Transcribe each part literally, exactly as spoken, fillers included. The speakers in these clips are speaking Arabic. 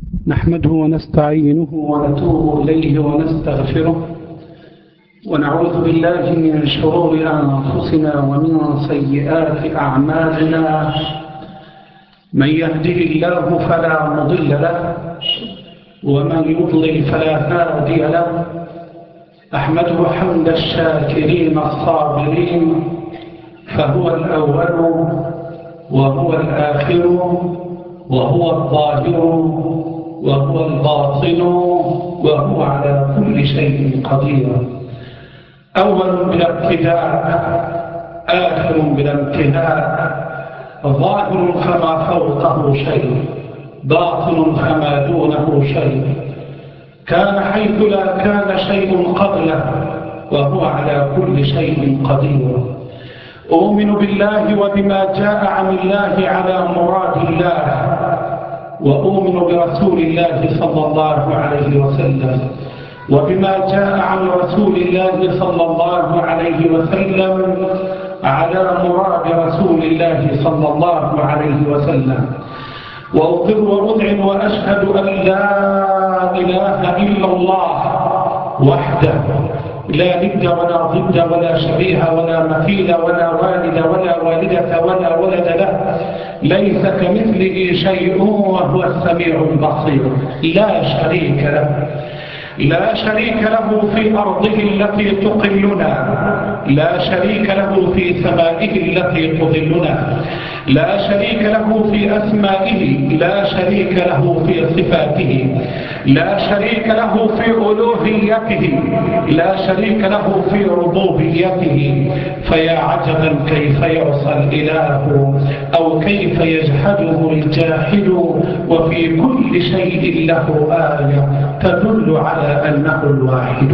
نحمده ونستعينه ونتوب إليه ونستغفره ونعوذ بالله من شرور أنفسنا ومن سيئات أعمالنا. من يهده الله فلا مضل له ومن يضلل فلا هادي له. أحمده حمد الشاكرين الصابرين، فهو الأول وهو الآخر وهو الظاهر وهو الباطن وهو على كل شيء قدير. أول بلا ابتداء، آخر بلا انتهاء، ظاهر فما فوقه شيء، باطن فما دونه شيء، كان حيث لا كان شيء قبله، وهو على كل شيء قدير. أؤمن بالله وبما جاء عن الله على مراد الله، وأؤمن برسول الله صلى الله عليه وسلم وبما جاء عن رسول الله صلى الله عليه وسلم على مراد رسول الله صلى الله عليه وسلم. وأقر وأذعن وأشهد أن لا إله إلا الله وحده لا ند ولا ضد ولا شبيه ولا مثيل ولا والد ولا والدة ولا ولد له، ليس كمثله شيء وهو السميع البصير، لا شريك له لا شريك له في أرضه التي تقلنا، لا شريك له في سمائه التي تظلنا، لا شريك له في أسمائه، لا شريك له في صفاته، لا شريك له في ألوهيته، لا شريك له في ربوبيته. فيا عجبا كيف يعصى الإله أو كيف يجحده الجاحد، وفي كل شيء له آية تدل على أنه الواحد.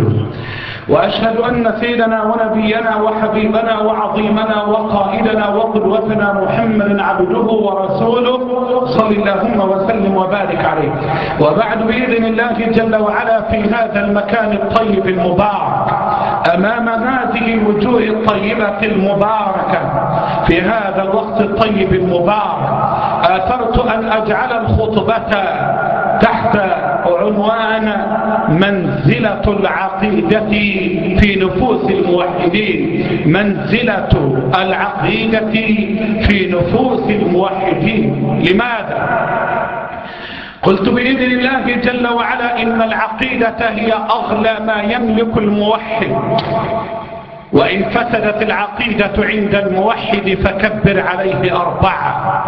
وأشهد أن سيدنا ونبينا وحبيبنا وعظيمنا وقائدنا وقدوتنا محمد عبده ورسوله صلى اللهم وسلم وبارك عليه. وبعد، بإذن الله جل وعلا في هذا المكان الطيب المبارك، أمام هذه الوجوه الطيبة المباركة، في هذا الوقت الطيب المبارك، آثرت أن أجعل الخطبة تحت عنوان منزلة العقيدة في نفوس الموحدين. منزلة العقيدة في نفوس الموحدين. لماذا؟ قلت بإذن الله جل وعلا إن العقيدة هي أغلى ما يملك الموحد، وإن فسدت العقيدة عند الموحد فكبر عليه أربعة.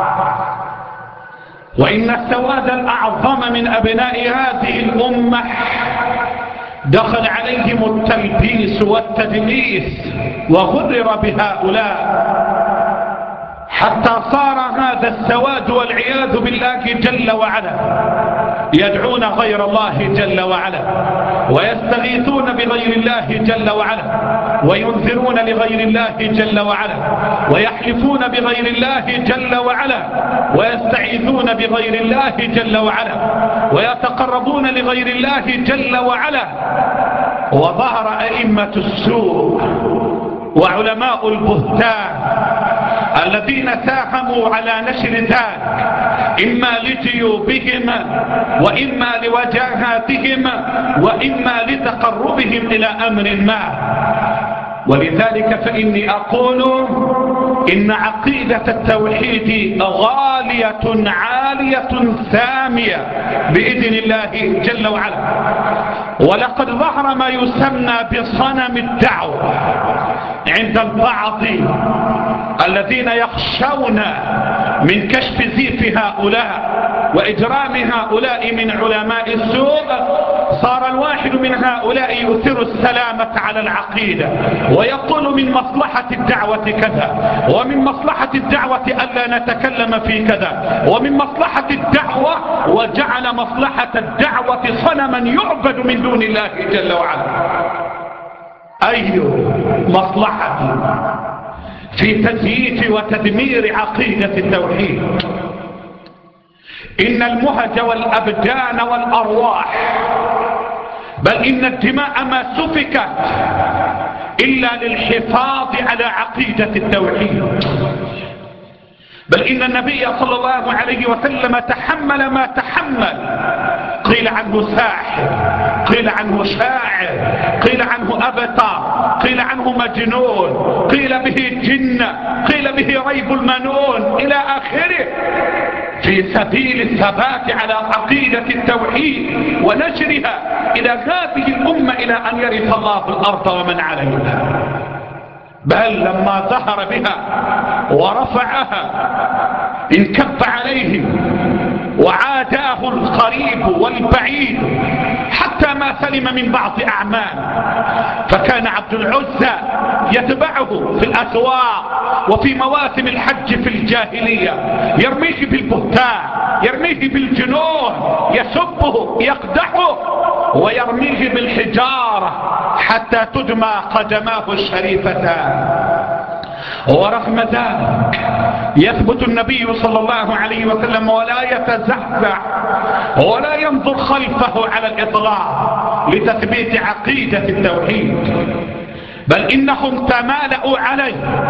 وإن السواد الأعظم من أبناء هذه الأمة دخل عليهم التلبيس والتدليس وغرر بهؤلاء، حتى صار هذا السواد والعياذ بالله جل وعلا يدعون غير الله جل وعلا، ويستغيثون بغير الله جل وعلا، وينذرون لغير الله جل وعلا، ويحلفون بغير الله جل وعلا، ويستعيذون بغير الله جل وعلا، ويتقربون لغير الله جل وعلا. وظهر أئمة السوء وعلماء البهتان الذين ساهموا على نشر ذلك، إما لجيوبهم وإما لوجاهاتهم وإما لتقربهم إلى أمر ما. ولذلك فإني أقول إن عقيدة التوحيد غالية عالية سامية بإذن الله جل وعلا. ولقد ظهر ما يسمى بصنم الدعوة عند البعض الذين يخشون من كشف زيف هؤلاء وإجرام هؤلاء من علماء السوء. صار الواحد من هؤلاء يؤثر السلامة على العقيدة، ويقول من مصلحة الدعوة كذا، ومن مصلحة الدعوة ألا نتكلم في كذا، ومن مصلحة الدعوة، وجعل مصلحة الدعوة صنما يعبد من دون الله جل وعلا. أي مصلحة في تزييف وتدمير عقيدة التوحيد. إن المهج والأبدان والأرواح، بل إن الدماء ما سفكت إلا للحفاظ على عقيدة التوحيد. بل إن النبي صلى الله عليه وسلم تحمل ما تحمل. قيل عنه ساحر، قيل عنه شاعر، قيل عنه أبتر، قيل عنه مجنون، قيل به جنة، قيل به ريب المنون إلى آخره، في سبيل الثبات على عقيدة التوحيد ونشرها إلى هذه الأمة إلى أن يرث الله الأرض ومن عليها. بل لما ظهر بها ورفعها انكب عليهم وعاداه القريب والبعيد حتى ما سلم من بعض أعمال. فكان عبد العزى يتبعه في الأسواق وفي مواسم الحج في الجاهلية، يرميه بالبهتان، يرميه بالجنون، يسبه يقدحه ويرميه بالحجارة حتى تدمى قدماه الشريفتان. ورغم ذلك يثبت النبي صلى الله عليه وسلم ولا يتزحزح ولا ينظر خلفه على الإطلاق لتثبيت عقيدة التوحيد، بل إنهم تمالأوا عليه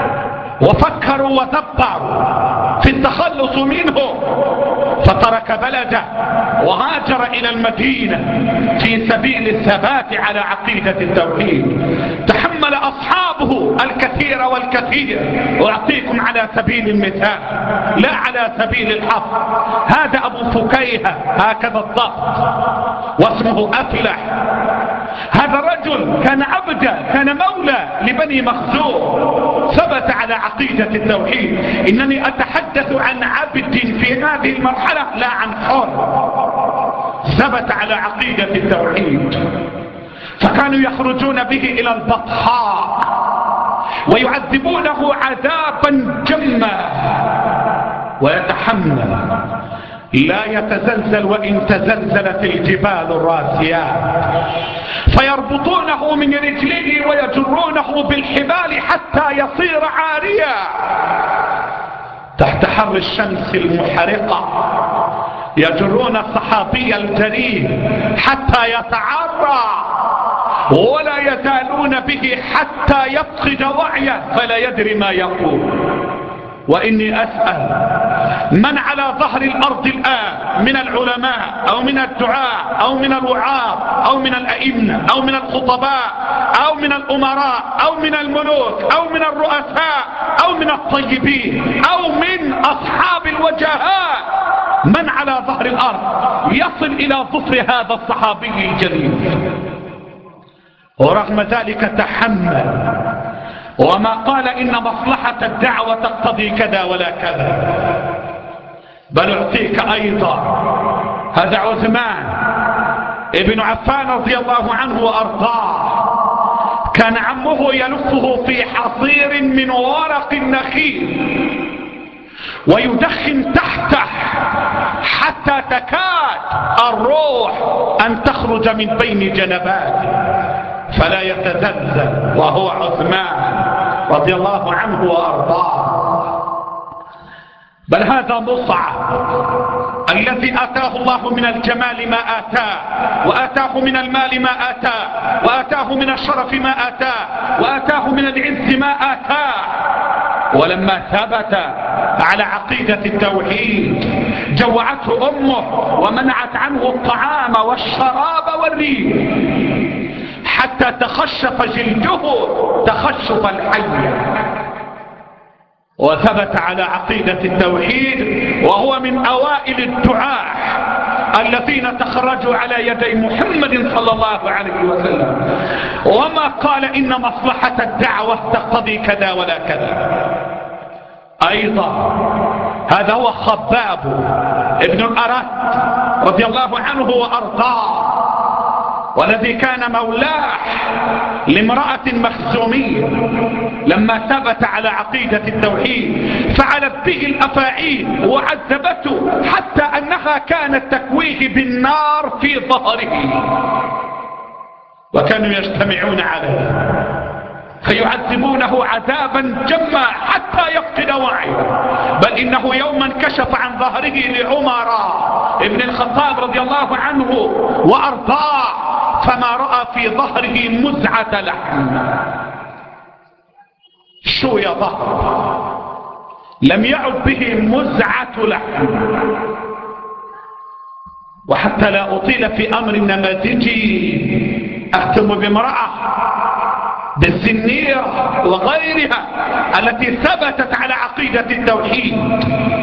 وفكروا ودبروا في التخلص منه، فترك بلده وهاجر إلى المدينة في سبيل الثبات على عقيدة التوحيد. تحمل أصحابه الكثير والكثير، وأعطيكم على سبيل المثال لا على سبيل الحصر. هذا أبو فكيهة هكذا الضبط واسمه أفلح. هذا الرجل كان عبدا، كان مولى لبني مخزوم، ثبت على عقيدة التوحيد. إنني أتحدث عن عبد في هذه المرحلة لا عن حر، ثبت على عقيدة التوحيد. فكانوا يخرجون به إلى البطحاء ويعذبونه عذابا جما ويتحمل، لا يتزلزل وإن تزلزلت الجبال الراسيات، فيربطونه من رجله ويجرونه بالحبال حتى يصير عاريا تحت حر الشمس المحرقة. يجرون الصحابي الجليل حتى يتعرى، ولا يزالون به حتى يفقد وعيه فلا يدري ما يقول. وإني أسأل من على ظهر الأرض الآن من العلماء أو من الدعاء أو من الوعاظ أو من الأئمة أو من الخطباء أو من الأمراء أو من الملوك أو من الرؤساء أو من الطيبين أو من أصحاب الوجهاء، من على ظهر الأرض يصل إلى ظفر هذا الصحابي الجليل؟ ورغم ذلك تحمل وما قال إن مصلحة الدعوة تقتضي كذا ولا كذا. بل أعطيك أيضا هذا عثمان ابن عفان رضي الله عنه وأرضاه، كان عمه يلفه في حصير من ورق النخيل ويدخن تحته حتى تكاد الروح أن تخرج من بين جنباته فلا يتزلزل، وهو عثمان رضي الله عنه وأرضاه. بل هذا مصعب الذي آتاه الله من الجمال ما آتاه، وآتاه من المال ما آتاه، وآتاه من الشرف ما آتاه، وآتاه من العز ما آتاه، ولما ثبت على عقيدة التوحيد جوعته أمه ومنعت عنه الطعام والشراب والريح حتى تخشف جلده تخشف الحية، وثبت على عقيدة التوحيد وهو من أوائل الدعاة الذين تخرجوا على يدي محمد صلى الله عليه وسلم، وما قال إن مصلحة الدعوة تقتضي كذا ولا كذا. أيضا هذا هو خباب ابن الأرت رضي الله عنه وأرضاه، والذي كان مولاه لامرأة مخزومية. لما ثبت على عقيدة التوحيد فعلت به الأفاعيل وعذبته حتى أنها كانت تكويه بالنار في ظهره، وكانوا يجتمعون عليه فيعذبونه عذابا جما حتى يفقد وعيه. بل إنه يوما كشف عن ظهره لعمر ابن الخطاب رضي الله عنه وأرضاه فما رأى في ظهره مزعة لحم. شو يا ظهر؟ لم يعد به مزعة لحم. وحتى لا أطيل في أمر نماذجي أختم بامرأة بالسنيرة وغيرها التي ثبتت على عقيدة التوحيد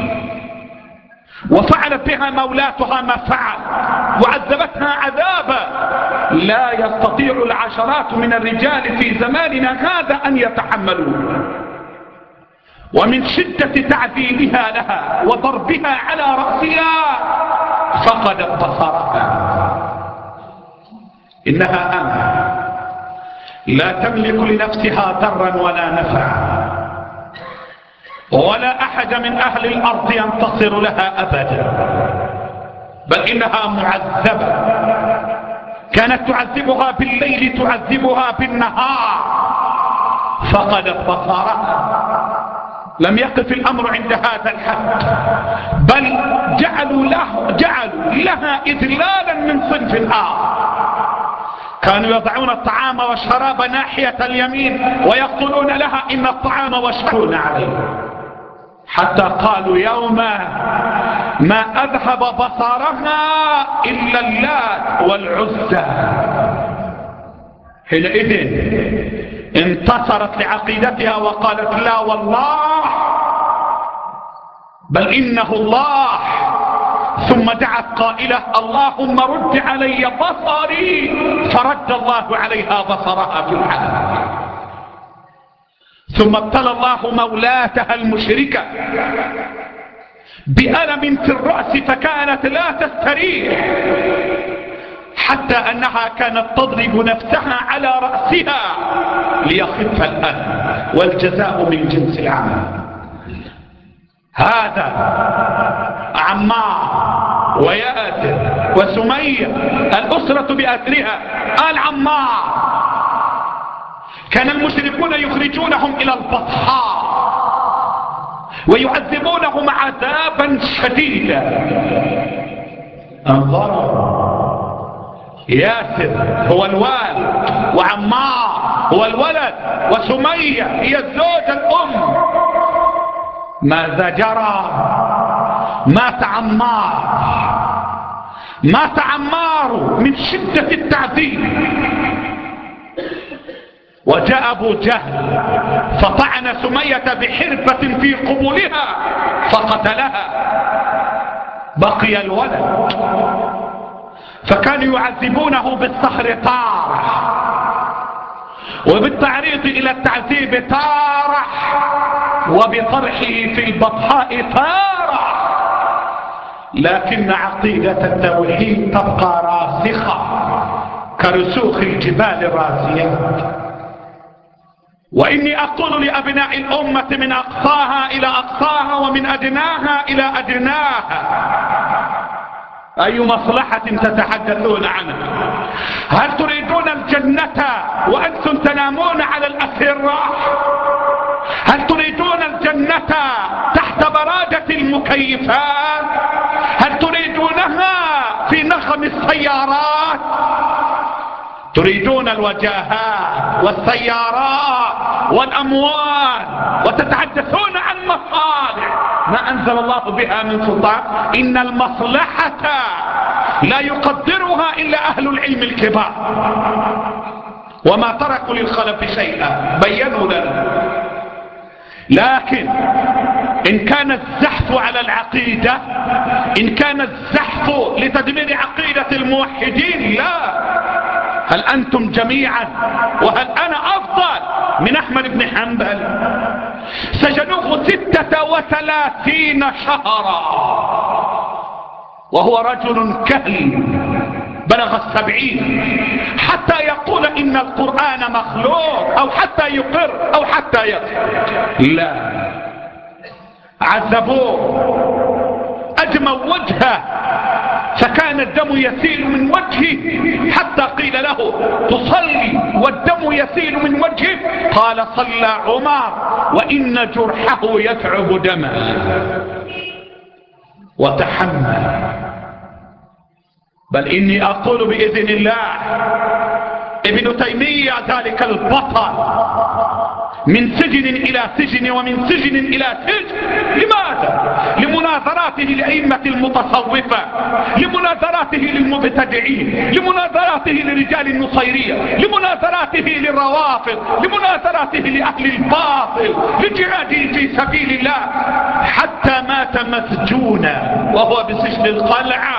وفعلت بها مولاتها ما فعل وعذبتها عذابا لا يستطيع العشرات من الرجال في زماننا هذا أن يتحملوه. ومن شدة تعذيبها لها وضربها على رأسها فقدت بصرها. إنها أمة لا تملك لنفسها ضرا ولا نفعا، ولا أحد من أهل الأرض ينتصر لها أبدا، بل إنها معذبة. كانت تعذبها بالليل تعذبها بالنهار فقدت بصرها. لم يقف الأمر عند هذا الحد، بل جعلوا, له جعلوا لها إذلالا من صنف آخر. كانوا يضعون الطعام والشراب ناحية اليمين ويقولون لها إن الطعام والشراب عليه، حتى قالوا يوما ما أذهب بصرها إلا اللات والعزى. حينئذ انتصرت لعقيدتها وقالت لا والله بل إنه الله، ثم دعت قائلة اللهم رد علي بصري، فرد الله عليها بصرها في الحال. ثم ابتلى الله مولاتها المشركة بألم في الرأس فكانت لا تستريح، حتى أنها كانت تضرب نفسها على رأسها ليخف الألم، والجزاء من جنس العمل. هذا عمار وياسر وسمية الأسرة بأسرها. آل عمار كان المشركون يخرجونهم إلى البطحاء ويعذبونهم عذابا شديدا. انظروا، ياسر هو الوالد وعمار هو الولد وسمية هي الزوجة الأم. ماذا جرى؟ مات عمار، مات عمار من شدة التعذيب. وجاء أبو جهل فطعن سمية بحربة في قبولها فقتلها. بقي الولد، فكانوا يعذبونه بالصخر طارح وبالتعريض إلى التعذيب طارح وبطرحه في البطحاء طارح. لكن عقيدة التوحيد تبقى راسخة كرسوخ الجبال الراسيات. وإني أقول لأبناء الأمة من أقصاها إلى أقصاها ومن أدناها إلى أدناها، أي مصلحة تتحدثون عنها؟ هل تريدون الجنة وأنتم تنامون على الأسرة؟ هل تريدون الجنة تحت برادة المكيفات؟ هل تريدونها في نغم السيارات؟ تريدون الوجاهات والسيارات والأموال وتتحدثون عن مصالح ما أنزل الله بها من سلطان. إن المصلحة لا يقدرها إلا أهل العلم الكبار، وما تركوا للخلف شيئا بينوا لنا. لكن إن كان الزحف على العقيدة، إن كان الزحف لتدمير عقيدة الموحدين، لا. هل أنتم جميعا وهل أنا أفضل من أحمد بن حنبل؟ سجنوه ستة وثلاثين شهرا وهو رجل كهل بلغ السبعين، حتى يقول إن القرآن مخلوق أو حتى يقر أو حتى يكفر. لا، عذبوه، أجموا وجهه فكان الدم يسيل من وجهه، حتى قيل له تصلي والدم يسيل من وجهه، قال صلى عمر وإن جرحه يتعب دما. وتحمل. بل إني أقول بإذن الله ابن تيمية ذلك البطل من سجن إلى سجن ومن سجن إلى سجن. لماذا؟ لمناظراته لأئمة المتصوفة، لمناظراته للمبتدعين، لمناظراته لرجال النصيرية، لمناظراته للروافض، لمناظراته لأهل الباطل، لجهاده في سبيل الله، حتى مات مسجونا وهو بسجن القلعة.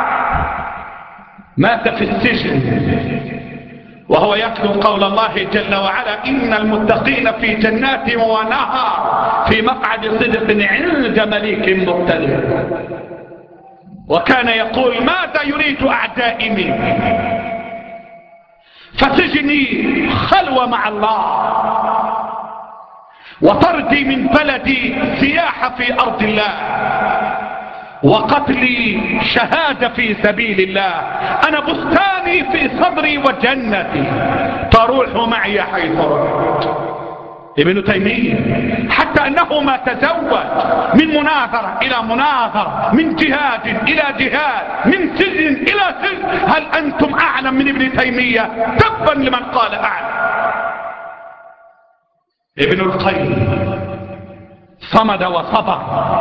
مات في السجن وهو يتلو قول الله جل وعلا: إن المتقين في جنات ونهر في مقعد صدق عند مليك مقتدر. وكان يقول: ماذا يريد أعدائي مني؟ فسجني خلوة مع الله، وطردي من بلدي سياحة في أرض الله، وقتلي شهادة في سبيل الله. أنا بستاني في صدري وجنتي تروح معي حيث رحت. ابن تيمية حتى أنه ما تزوج من مناظرة إلى مناظرة، من جهاد إلى جهاد، من سجن إلى سجن. هل أنتم أعلم من ابن تيمية؟ تبا لمن قال أعلم. ابن القيم صمد وصبر،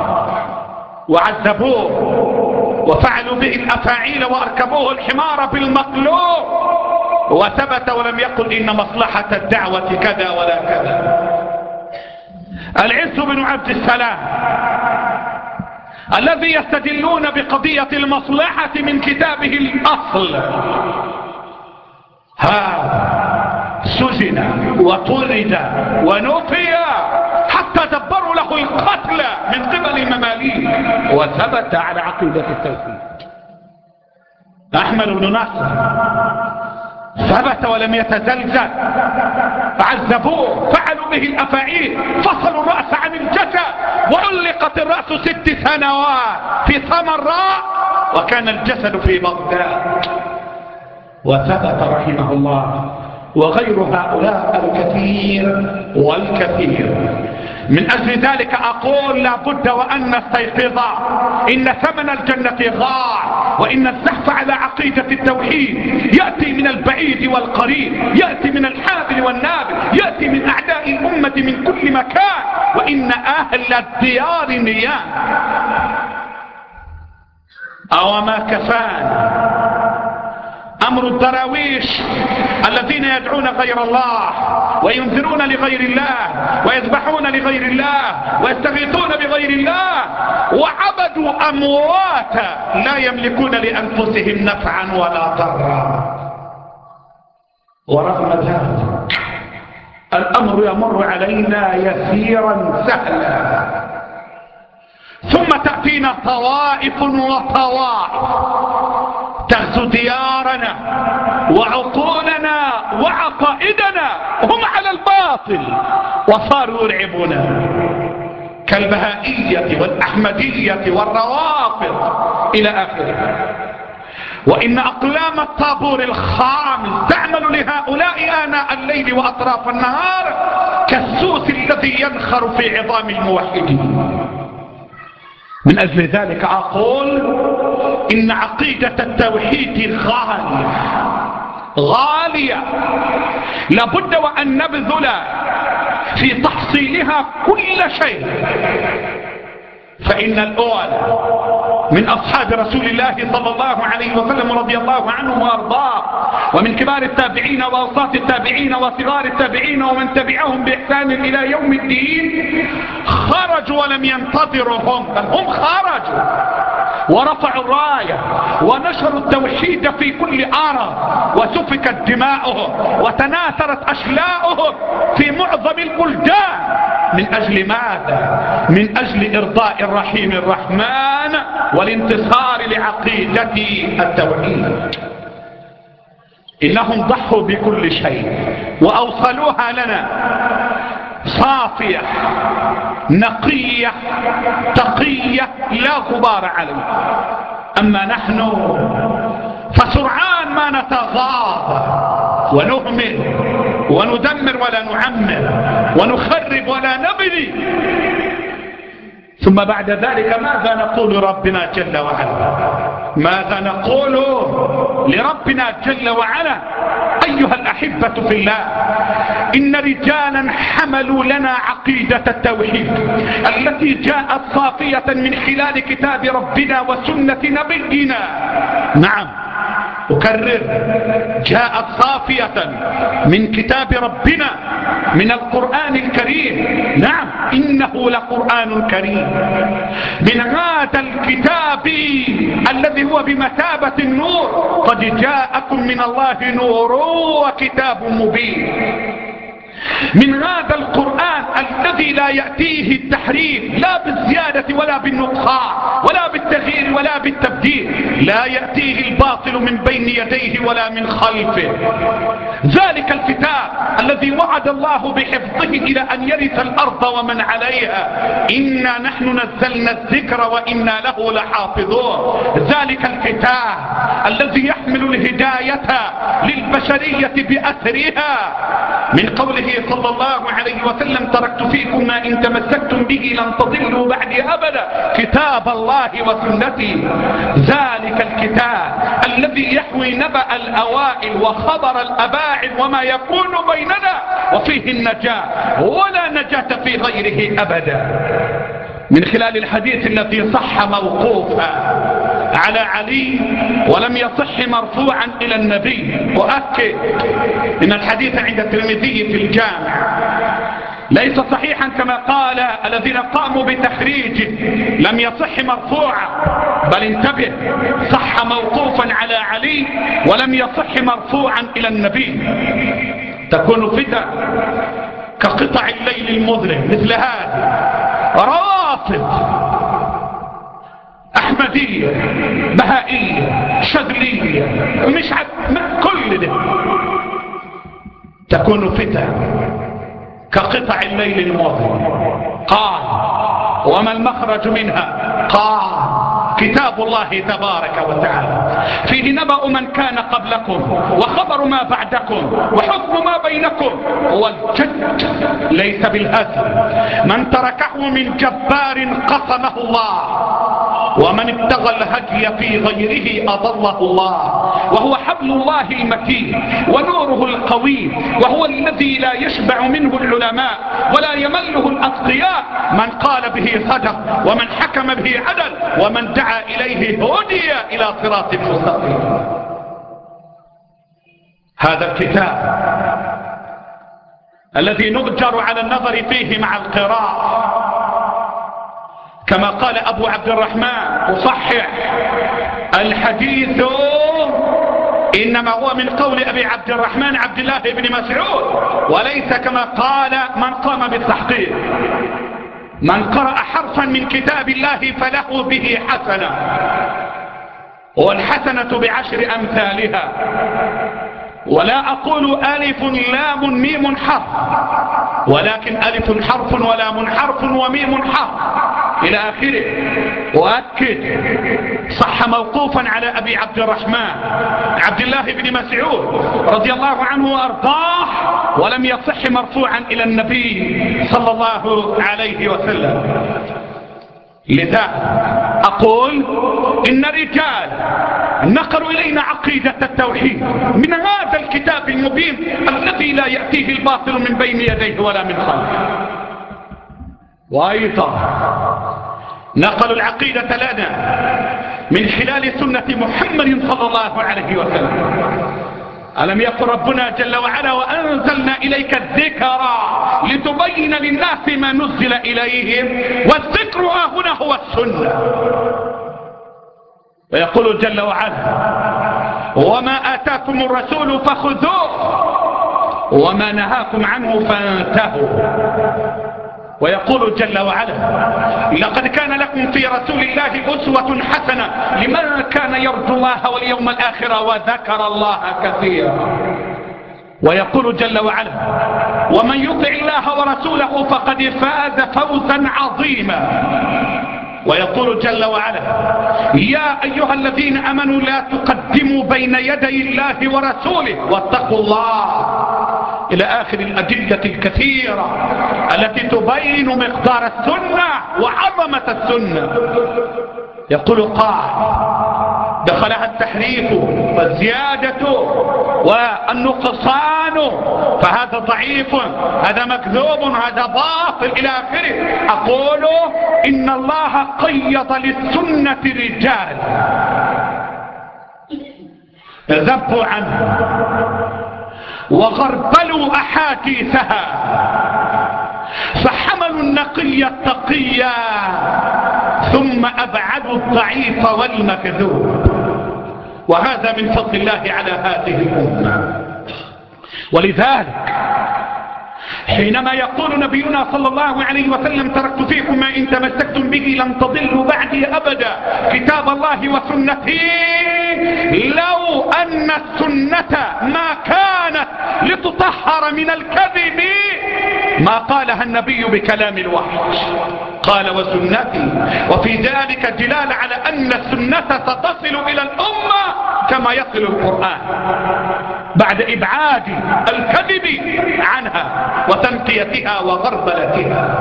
وعذبوه وفعلوا به الأفاعيل وأركبوه الحمار بالمقلوب، وثبت ولم يقل إن مصلحة الدعوة كذا ولا كذا. العز بن عبد السلام الذي يستدلون بقضية المصلحة من كتابه الأصل، هذا سجن وطرد ونفي حتى دبروا له القتل من قبل المماليك، وثبت على عقيدة التوحيد. أحمد بن نصر ثبت ولم يتزلزل، عذبوه، فعلوا به الأفاعيل، فصلوا الرأس عن الجسد، وعلقت الرأس ست سنوات في سمراء، وكان الجسد في بغداد. وثبت رحمه الله وغير هؤلاء الكثير والكثير. من أجل ذلك أقول: لا بد وأن نستيقظ إن ثمن الجنة غار، وإن الزحف على عقيدة التوحيد يأتي من البعيد والقريب، يأتي من الحابل والنابل، يأتي من أعداء الأمة من كل مكان، وإن أهل الديار نيام. أو ما كفان أمر الدراويش الذين يدعون غير الله وينذرون لغير الله ويذبحون لغير الله ويستغيثون بغير الله، وعبدوا أمواتا لا يملكون لأنفسهم نفعا ولا ضرا. ورغم ذلك الأمر يمر علينا يسيرا سهلا، ثم تأتينا طوائف وطوائف تغزو ديارنا وعقولنا وعقائدنا، هم على الباطل وصاروا يرعبنا كالبهائية والأحمدية والروافض إلى آخره. وإن أقلام الطابور الخامس تعمل لهؤلاء آناء الليل وأطراف النهار كالسوس الذي ينخر في عظام الموحدين. من أجل ذلك أقول: إن عقيدة التوحيد غالية غالية، لابد وأن نبذل في تحصيلها كل شيء. فإن الأول من أصحاب رسول الله صلى الله عليه وسلم رضي الله عنهم وأرضاه، ومن كبار التابعين وأوساط التابعين وصغار التابعين ومن تبعهم بإحسان إلى يوم الدين، خرجوا ولم ينتظرهم، بل هم خرجوا ورفعوا الراية ونشروا التوحيد في كل أرض، وسفكت دماؤهم وتناثرت أشلاؤهم في معظم البلدان. من أجل ماذا؟ من أجل إرضاء الرحيم الرحمن والانتصار لعقيدة التوحيد. إنهم ضحوا بكل شيء وأوصلوها لنا صافية نقية تقية لا غبار عليه. أما نحن فسرعان ما نتغاضى ونهمل وندمر ولا نعمر ونخرب ولا نبني، ثم بعد ذلك ماذا نقول ربنا جل وعلا؟ ماذا نقول لربنا جل وعلا؟ أيها الأحبة في الله، إن رجالا حملوا لنا عقيدة التوحيد التي جاءت صافية من خلال كتاب ربنا وسنة نبينا. نعم أكرر، جاءت صافية من كتاب ربنا، من القرآن الكريم. نعم إنه لقرآن كريم، من هذا الكتاب الذي هو بمثابة النور. قد جاءكم من الله نور وكتاب مبين. من هذا القرآن الذي لا يأتيه التحريف لا بالزيادة ولا بالنقصان ولا بالتغيير ولا بالتبديل، لا يأتيه الباطل من بين يديه ولا من خلفه. ذلك الكتاب الذي وعد الله بحفظه إلى أن يرث الأرض ومن عليها، إنا نحن نزلنا الذكر وإنا له لحافظون. ذلك الكتاب الذي يحمل الهداية للبشرية بأثرها، من قوله صلى الله عليه وسلم: تركت فيكم ما إن تمسكتم به لن تضلوا بعدي أبدا، كتاب الله وسنتي. ذلك الكتاب الذي يحوي نبأ الأوائل وخبر الأباعد وما يكون بيننا، وفيه النجاة ولا نجاة في غيره أبدا. من خلال الحديث الذي صح موقوفا على علي ولم يصح مرفوعا إلى النبي، وأكد إن الحديث عند الترمذي في الجامع ليس صحيحا كما قال الذين قاموا بتخريجه، لم يصح مرفوعا، بل انتبه، صح موقوفا على علي ولم يصح مرفوعا إلى النبي. تكون فتن كقطع الليل المظلم مثل هذا، روافض، أحمدية، بهائية، شذلية، مش عد... كل ده تكون فتن كقطع الليل المظلم. قال: وما المخرج منها؟ قال: كتاب الله تبارك وتعالى فيه نبأ من كان قبلكم وخبر ما بعدكم وحكم ما بينكم، والجد ليس بالهزل، من تركه من جبار قصمه الله، ومن ابتغى الهدي في غيره أضله الله، وهو حبل الله المتين ونوره القوي، وهو الذي لا يشبع منه العلماء ولا يمله الأتقياء، من قال به صدق ومن حكم به عدل ومن دعا إليه هدي إلى صراط مستقيم. هذا الكتاب الذي نؤجر على النظر فيه مع القراءة، كما قال أبو عبد الرحمن وصحح الحديث إنما هو من قول أبي عبد الرحمن عبد الله بن مسعود، وليس كما قال من قام بالتحقيق. من قرأ حرفا من كتاب الله فله به حسنة، والحسنة بعشر أمثالها، ولا أقول ألف لام ميم حرف، ولكن ألف حرف ولام حرف وميم حرف إلى آخره. وأكد صح موقوفا على أبي عبد الرحمن عبد الله بن مسعود رضي الله عنه وأرضاه، ولم يصح مرفوعا إلى النبي صلى الله عليه وسلم. لذا أقول إن رجال نقلوا إلينا عقيدة التوحيد من هذا الكتاب المبين الذي لا يأتيه الباطل من بين يديه ولا من خلفه، وأيضا نقلوا العقيدة لنا من خلال سنة محمد صلى الله عليه وسلم. ألم يقل ربنا جل وعلا: وأنزلنا إليك الذكر لتبين للناس ما نزل إليهم، والذكر هنا هو السنة. ويقول جل وعلا: وما آتاكم الرسول فخذوه وما نهاكم عنه فانتهوا. ويقول جل وعلا: لقد كان لكم في رسول الله أسوة حسنة لمن كان يرجو الله واليوم الآخر وذكر الله كثيرا. ويقول جل وعلا: ومن يطع الله ورسوله فقد فاز فوزا عظيما. ويقول جل وعلا: يا أيها الذين آمنوا لا تقدموا بين يدي الله ورسوله واتقوا الله، إلى آخر الأدلة الكثيرة التي تبين مقدار السنة وعظمة السنة. يقول قائل: دخلها التحريف والزيادة والنقصان، فهذا ضعيف، هذا مكذوب، هذا باطل إلى آخره. أقول إن الله قيض للسنة رجال ذبوا عنه وغربلوا أحاديثها فحملوا النقي التقيا ثم أبعدوا الضعيف والمكذوب، وهذا من فضل الله على هذه الأمة. ولذلك حينما يقول نبينا صلى الله عليه وسلم تركت فيكم ما إن تمسكتم به لن تضلوا بعدي أبدا كتاب الله وسنتي، لو أن السنة ما كانت لتطهر من الكذب ما قالها النبي بكلام الوحي، قال وسنتي، وفي ذلك دلالة على أن السنة ستصل إلى الأمة كما يصل القرآن بعد إبعاد الكذب عنها وتنقيتها وغربلتها.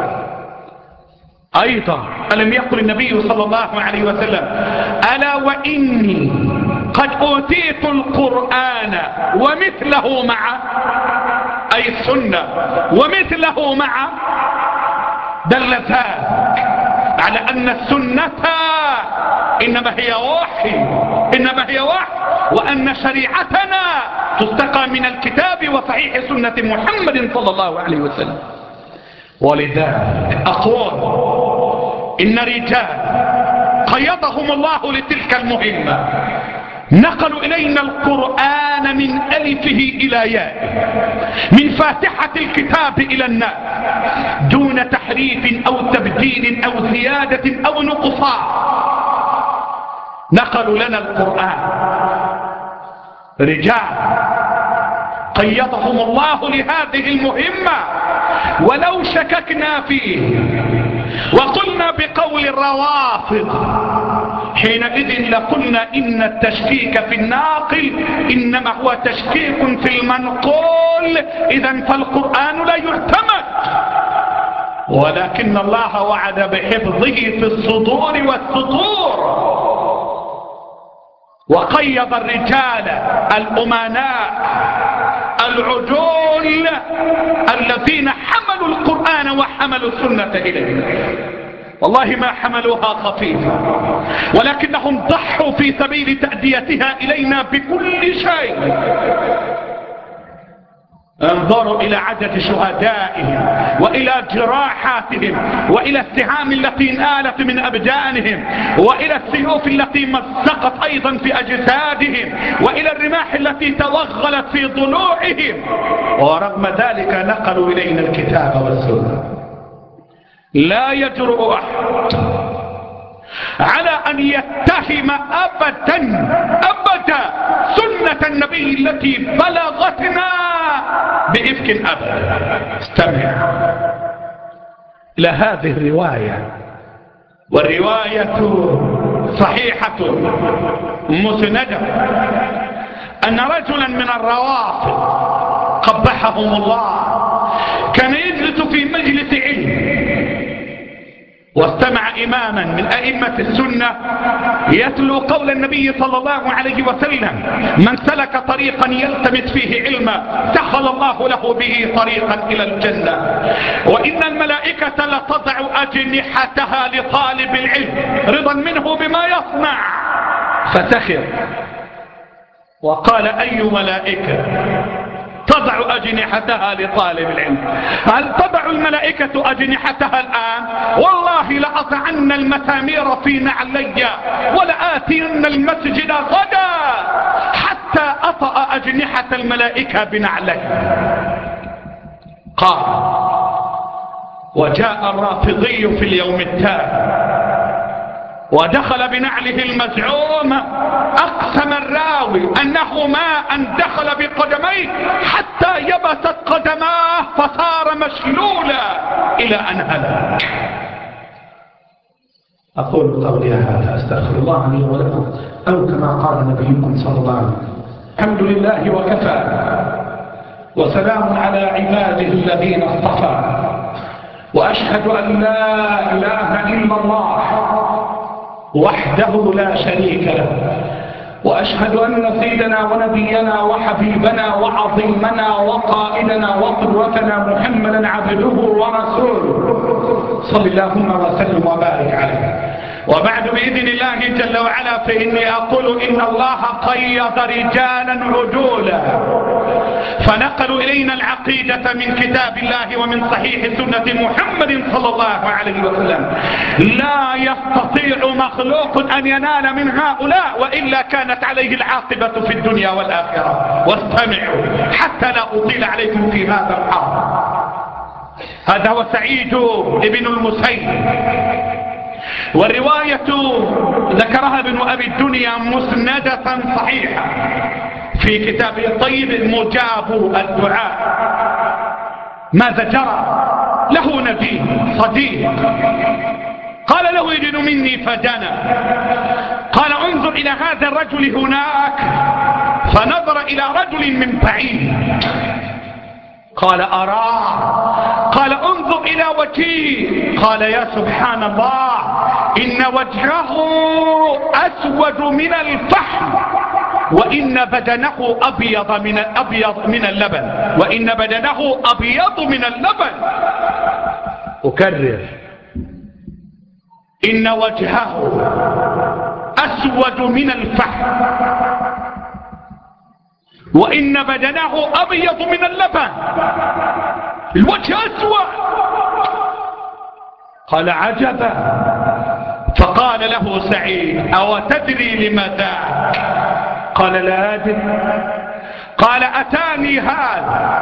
أيضا ألم يقل النبي صلى الله عليه وسلم ألا وإني قد أوتيت القرآن ومثله معه، أي السنة ومثله معه، دل ذلك على أن السنة إنما هي وحي، إنما هي وحي، وأن شريعتنا تستقى من الكتاب وصحيح سنة محمد صلى الله عليه وسلم. ولذلك أقول إن رجال قيضهم الله لتلك المهمة نقلوا إلينا القرآن من ألفه إلى يائه، من فاتحة الكتاب إلى الناس، دون تحريف أو تبديل أو زيادة أو نقصان. نقلوا لنا القرآن رجال قيضهم الله لهذه المهمة، ولو شككنا فيه وقلنا بقول الروافض حينئذ لقلنا إن التشكيك في الناقل إنما هو تشكيك في المنقول، إذن فالقرآن لا يعتمد، ولكن الله وعد بحفظه في الصدور والسطور، وقيض الرجال الأمناء العجول الذين حملوا القرآن وحملوا السنة إلينا، والله ما حملوها خفيفة، ولكنهم ضحوا في سبيل تأديتها إلينا بكل شيء. انظروا إلى عدد شهدائهم وإلى جراحاتهم وإلى السهام التي نالت من أبدانهم وإلى السيوف التي مزقت أيضا في أجسادهم وإلى الرماح التي توغلت في ضلوعهم، ورغم ذلك نقلوا إلينا الكتاب والسنة. لا يجرؤ أحد على أن يتهم أبدا أبدا سنة النبي التي بلغتنا بإفك أبدا. استمع إلى هذه الرواية، والرواية صحيحة مسندة، أن رجلا من الروافض قبحهم الله كان يجلس في مجلس علم واستمع إماما من أئمة السنة يتلو قول النبي صلى الله عليه وسلم من سلك طريقا يلتمس فيه علما سهل الله له به طريقا إلى الجنة، وإن الملائكة لتضع أجنحتها لطالب العلم رضا منه بما يصنع، فسخر وقال أي ملائكة تضع أجنحتها لطالب العلم؟ هل تضع الملائكة أجنحتها الآن؟ والله لأضعن المسامير في نعلي ولآتين المسجد غدا حتى أطأ أجنحة الملائكة بنعلي. قال وجاء الرافضي في اليوم التالي ودخل بنعله المزعوم، أقسم الراوي أنه ما أن دخل بقدميه حتى يبست قدماه فصار مشلولا إلى أن هلك. أقول قولي هذا أستغفر الله لي ولكم، أو كما قال نبيكم صلى الله عليه وسلم الحمد لله وكفى وسلام على عباده الذين اصطفى، وأشهد أن لا إله إلا الله وحده لا شريك له وأشهد أن سيدنا ونبينا وحبيبنا وعظيمنا وقائدنا وقدوتنا محمدا عبده ورسوله صلى اللهم وسلم وبارك عليه. وبعد بإذن الله جل وعلا فإني أقول إن الله قيض رجالا عدولا فنقلوا إلينا العقيدة من كتاب الله ومن صحيح سنة محمد صلى الله عليه وسلم. لا يستطيع مخلوق أن ينال من هؤلاء وإلا كانت عليه العاقبة في الدنيا والآخرة. واستمعوا حتى لا أطيل عليكم في هذا الحرب. هذا هو سعيد ابن المسيب، والرواية ذكرها ابن أبي الدنيا مسندة صحيحة في كتابه الطيب مجاب الدعاء. ماذا جرى؟ له نبي صديق قال له يجد مني فدنا، قال انظر إلى هذا الرجل هناك، فنظر إلى رجل من بعيد قال أراه، قال انظر إلى وجهه، قال يا سبحان الله إن وجهه أسود من الفحم وإن بدنه أبيض من أبيض من اللبن، وإن بدنه أبيض من اللبن. أكرر، إن وجهه أسود من الفحم وإن بدنه أبيض من اللبن. الوجه أسود. قال عجبا، فقال له سعيد أو تدري لما ذاك؟ قال لا أدري. قال أتاني هذا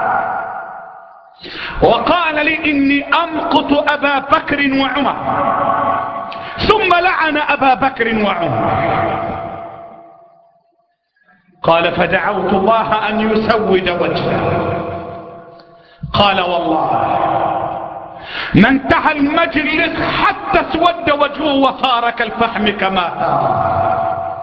وقال لي إني أمقت أبا بكر وعمر، ثم لعن أبا بكر وعمر. قال فدعوت الله أن يسود وجهه. قال والله ما انتهى المجلس حتى اسود وجهه وصار كالفحم كما صار.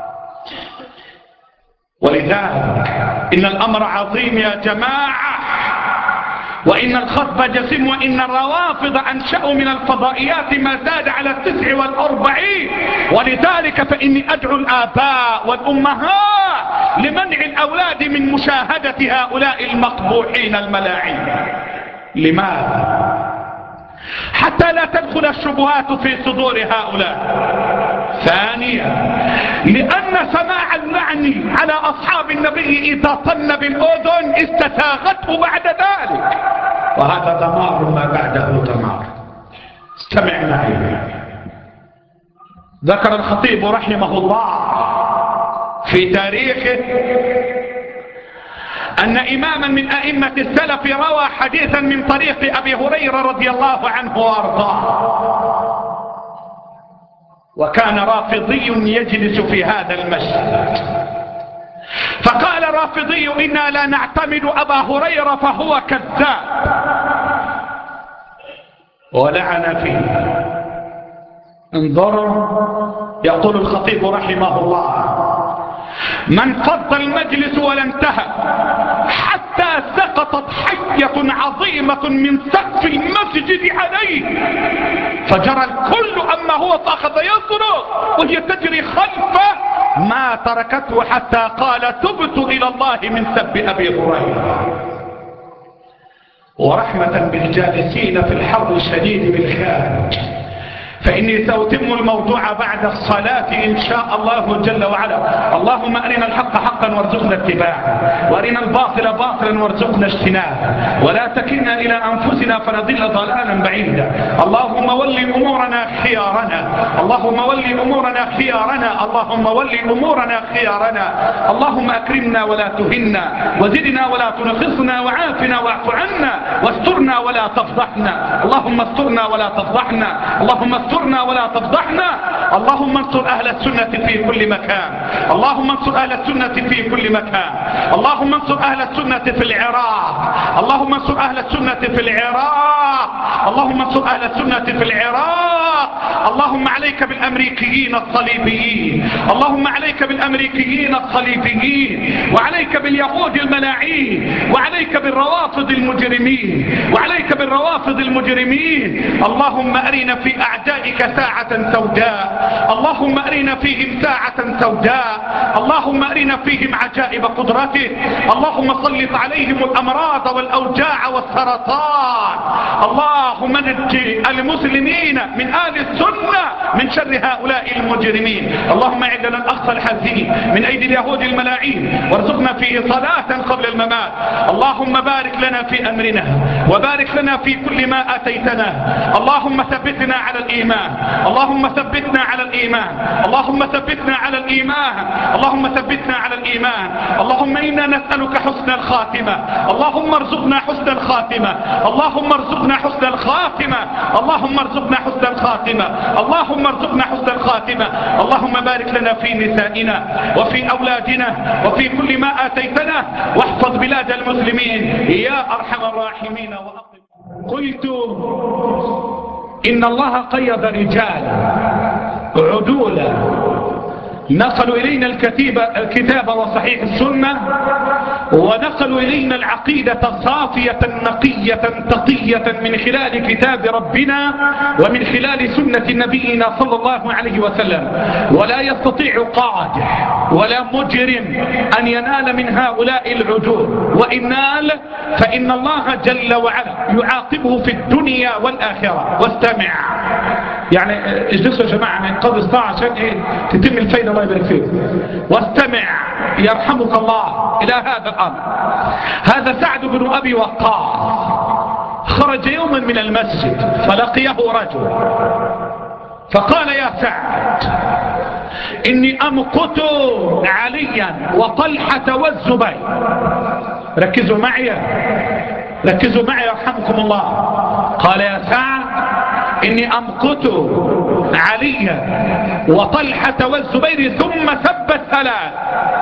ولذلك إن الأمر عظيم يا جماعة، وإن الخطب جسيم، وإن الروافض أنشأوا من الفضائيات ما زاد على التسع والأربعين. ولذلك فإني أدعو الآباء والأمهات لمنع الأولاد من مشاهدة هؤلاء المقبوحين الملاعين. لماذا؟ حتى لا تدخل الشبهات في صدور هؤلاء. ثانيا لأن سماع اللعن على أصحاب النبي إذا طن بالأذن استساغته بعد ذلك، وهذا دمار ما بعده دمار. استمع معي. ذكر الخطيب رحمه الله في تاريخه أن إماما من أئمة السلف روى حديثا من طريق أبي هريرة رضي الله عنه وأرضاه، وكان رافضي يجلس في هذا المسجد، فقال الرافضي إنا لا نعتمد أبا هريرة فهو كذاب، ولعن فيه. انظروا، يقول الخطيب رحمه الله من فض المجلس ولا انتهى حتى سقطت حية عظيمة من سقف المسجد عليه، فجرى الكل أما هو فأخذ يصرخ وهي تجري خلفه، ما تركته حتى قال تبت إلى الله من سب أبي هريرة. ورحمة بالجالسين في الحر الشديد بالخارج، فإني سأتم الموضوع بعد الصلاة إن شاء الله جل وعلا. اللهم أرنا الحق حقا وارزقنا اتباعه، وأرنا الباطل باطلا وارزقنا اجتنابه، ولا تكلنا إلى أنفسنا فنضل ضلالا بعيدا. اللهم ول أمورنا خيارنا، اللهم ول أمورنا خيارنا، اللهم ول أمورنا خيارنا. اللهم أكرمنا ولا تهنا، وزدنا ولا تنقصنا، وعافنا واعف عنا، واسترنا ولا تفضحنا. اللهم استرنا ولا تفضحنا، اللهم استرنا ولا تفضحنا. اللهم انصر أهل السنة في كل مكان، اللهم انصر أهل السنة في كل مكان، اللهم انصر أهل السنة في العراق، اللهم انصر أهل السنة في العراق، اللهم انصر أهل السنة في العراق، اللهم عليك بالأمريكيين الصليبيين، اللهم عليك بالأمريكيين الصليبيين، وعليك باليهود الملاعين، وعليك بالروافض المجرمين، وعليك بالروافض المجرمين. اللهم أرنا في أعدائك ساعة سوداء، اللهم أرنا فيهم ساعة سوداء، اللهم أرنا فيهم عجائب قدرتك. اللهم سلط عليهم الأمراض والأوجاع والسرطان. اللهم نجي المسلمين من آل السنة من شر هؤلاء المجرمين. اللهم اعد لنا الأخذ الحزين من أيدي اليهود الملاعين، وارزقنا فيه صلاة قبل الممات. اللهم بارك لنا في أمرنا، وبارك لنا في كل ما أتيتنا. اللهم ثبتنا على الإيمان، اللهم ثبتنا على الإيمان، اللهم ثبتنا على الإيمان، اللهم ثبتنا على الإيمان. اللهم إنا نسألك حسن الخاتمة، اللهم ارزقنا حسن الخاتمة، اللهم ارزقنا حسن الخاتمة، اللهم ارزقنا حسن الخاتمة، اللهم ارزقنا حسن الخاتمة. اللهم بارك لنا في نسائنا وفي أولادنا وفي كل ما آتيتنا، واحفظ بلاد المسلمين يا أرحم الراحمين. قلت إن الله قيض رجال عدولا نقلوا إلينا الكتاب وصحيح السنة، ونقلوا إلينا العقيدة صافية نقية تقية من خلال كتاب ربنا ومن خلال سنة نبينا صلى الله عليه وسلم. ولا يستطيع قادح ولا مجرم أن ينال من هؤلاء العدول، وإن نال فإن الله جل وعلا يعاقبه في الدنيا والآخرة. واستمع، يعني اجلسوا يا جماعة ننقضي الساعة عشان ايه تتم الفايدة، الله يبارك فيك. واستمع يرحمك الله إلى هذا الأمر. هذا سعد بن أبي وقاص خرج يوما من المسجد فلقيه رجل فقال: يا سعد، إني أمقت عليا وطلحة والزبير. ركزوا معي، ركزوا معي يرحمكم الله. قال: يا سعد، إني أمقت عليا وطلحة والزبير، ثم ثب الثلاث.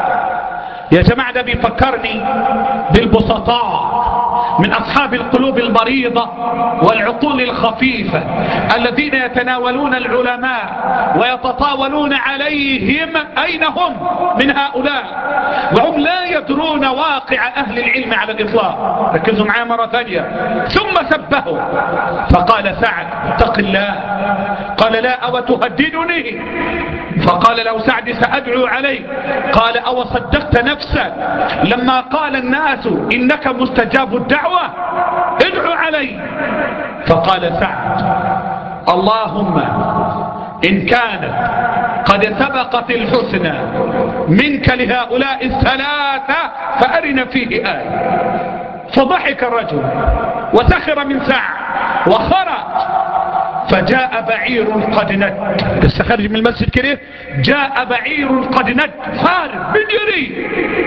يا جماعة ده بيفكرني بالبسطاء من أصحاب القلوب المريضة والعقول الخفيفة الذين يتناولون العلماء ويتطاولون عليهم أين هم من هؤلاء، وهم لا يدرون واقع أهل العلم على الإطلاق. ركزوا معايا مرة ثانية. ثم سبه فقال: سعد اتق الله. قال: لا، أو تهددني؟ فقال له سعد: سأدعو عليك. قال: أو صدقت نفسك لما قال الناس إنك مستجاب الدعوة؟ ادعو علي. فقال سعد: اللهم إن كانت قد سبقت الحسنى منك لهؤلاء الثلاثة فأرنا فيه آية. فضحك الرجل وسخر من سعد وخرج، فجاء بعير قد ند. لسه خارج من المسجد كده، جاء بعير قد ند خارج بجري،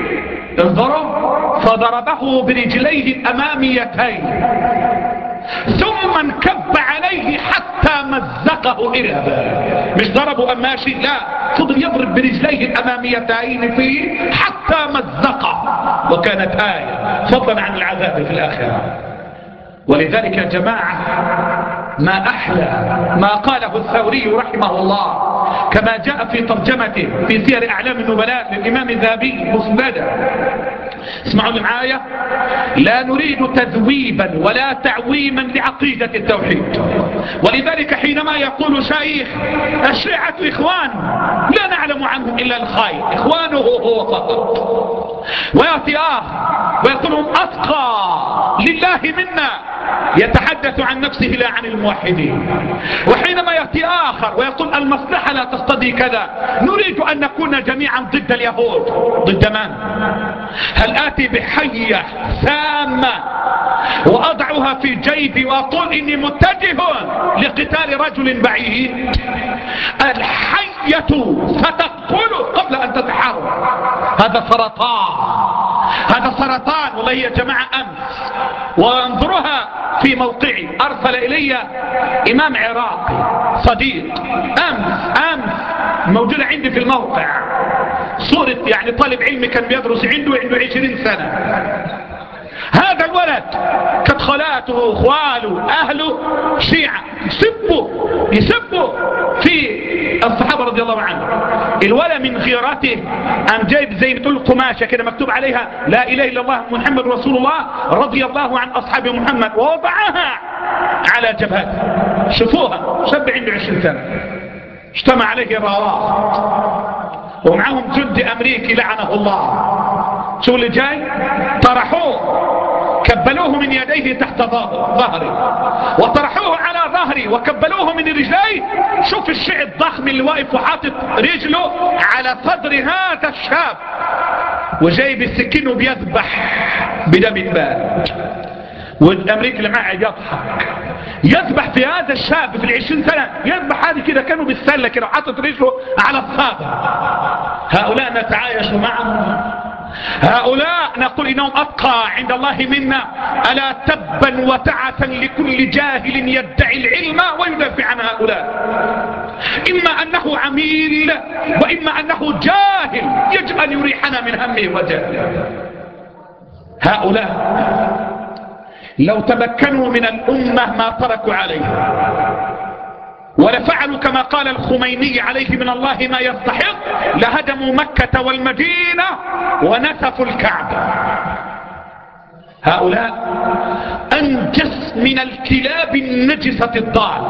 انضرب فضربه برجليه الأماميتين، ثم انكب عليه حتى مزقه إرهبا. مش ضربه أماشي، لا، فضل يضرب برجليه الأماميتين فيه حتى مزقه، وكانت آية فضلا عن العذاب في الآخرة. ولذلك يا جماعة ما أحلى ما قاله الثوري رحمه الله كما جاء في ترجمته في سير أعلام النبلاء للإمام الذهبي مسندا. اسمعوا لي معايا: لا نريد تذويبا ولا تعويما لعقيدة التوحيد، ولذلك حينما يقول شيخ الشيعة إخوان لا نعلم عنهم إلا الخير، إخوانه هو فقط. ويأتي آخر ويقولهم أتقى لله منا، يتحدث عن نفسه لا عن الموحدين. وحينما يأتي آخر ويقول المصلحة لا تقتضي كذا، نريد أن نكون جميعا ضد اليهود. ضد من؟ هل آتي بحية سامة وأضعها في جيبي وأقول إني متجه لقتال رجل بعيد؟ الحية ستقتله قبل أن تتحرك. هذا سرطان، هذا سرطان والله يا جماعة. أمس وانظرها في موقعي، أرسل إلي إمام عراقي صديق أمس أمس موجودة عندي في الموقع صورة يعني طالب علمي كان بيدرس عنده عنده عشرين سنة. هذا الولد كانت خالاته اخواله اهله شيعة، يسبوا يسبوا في الصحابة رضي الله عنهم. الولى من غيرته قام جايب زي بتقول قماشة كده مكتوب عليها لا إله إلا الله محمد رسول الله رضي الله عن أصحاب محمد ووضعها على جبهته. شوفوها شاب عنده عشرين سنة اجتمع عليه الروافض ومعهم جندي أمريكي لعنه الله. شو اللي جاي؟ طرحوه كبلوه من يديه تحت ظهري وطرحوه على ظهري وكبلوه من رجليه. شوف الشيء الضخم اللي واقف وحاطط رجله على صدر هذا الشاب وجايب السكين وبيذبح بدم الباب. والامريكي اللي معه يضحك يذبح في هذا الشاب في العشرين سنة يذبح هذه كده كانوا بالسلة كده وحاطط رجله على الصدر. هؤلاء نتعايش معهم. هؤلاء نقول إنهم أتقى عند الله منا. ألا تبا وتعسا لكل جاهل يدعي العلم ويدافع عن هؤلاء. إما أنه عميل وإما أنه جاهل يجب أن يريحنا من همه وجهله. هؤلاء لو تمكنوا من الأمة ما تركوا عليها ولفعلوا كما قال الخميني عليه من الله ما يستحق لهدموا مكة والمدينة ونسفوا الكعبة. هؤلاء أنجس من الكلاب النجسة الضال.